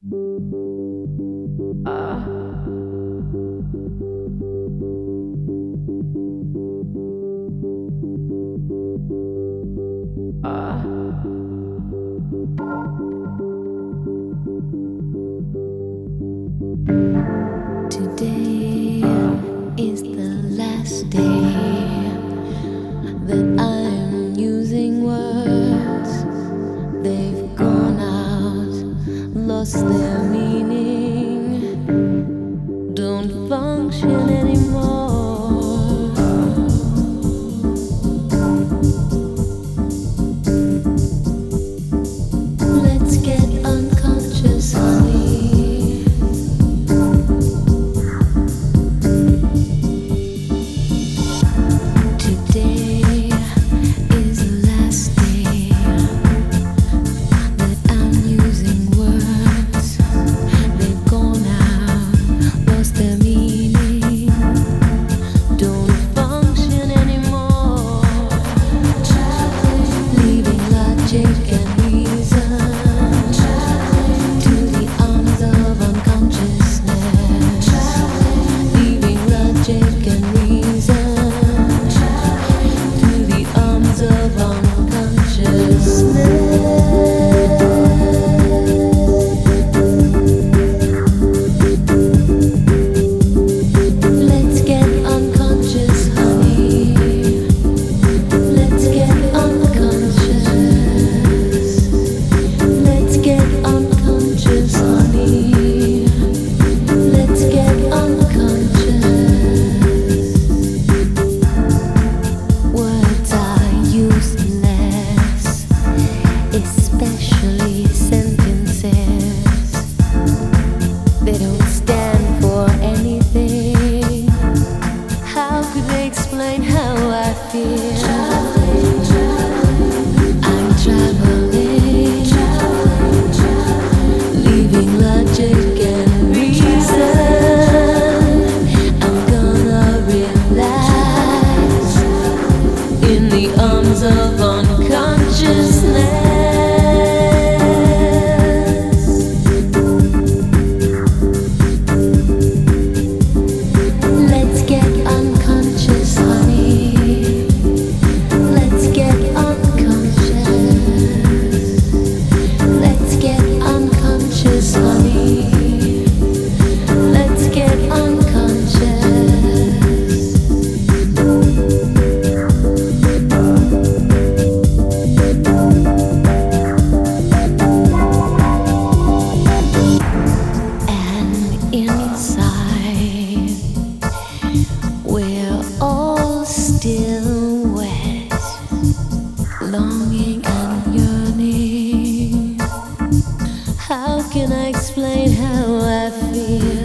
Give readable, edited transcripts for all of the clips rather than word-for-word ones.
Today is the last day that I'm using words. They've gone out, lost their meaning, don't function anymore. Let's get unconscious, honey. Today is the last day that I'm using words. They've gone out, lost their meaning, don't function anymore. Leaving logic and reason to the arms of unconsciousness. Leaving logic and reason to the arms of unconsciousness. Let's get unconscious, honey. Let's get unconscious. Let's get unconscious, honey. Let's get unconscious. Words are useless, especially sentences. They don't stand for anything. How could they explain how I feel? I'm traveling, leaving logic and reason. I'm gonna relax in the arms of unconsciousness. Let's get unconscious, honey. Let's get unconscious. Let's get unconscious, honey. Let's get unconscious. And inside, we're all still wet, longing and yearning. How can I explain how I feel?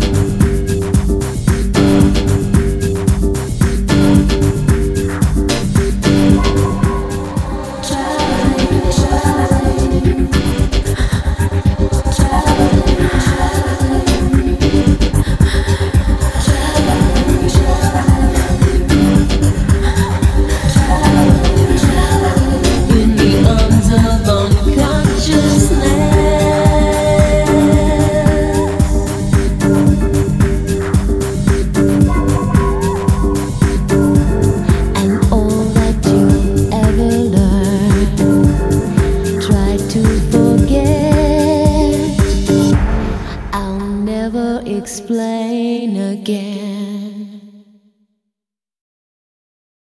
In the arms of unconsciousness. And all that you ever learned, try to forget. I'll never explain again.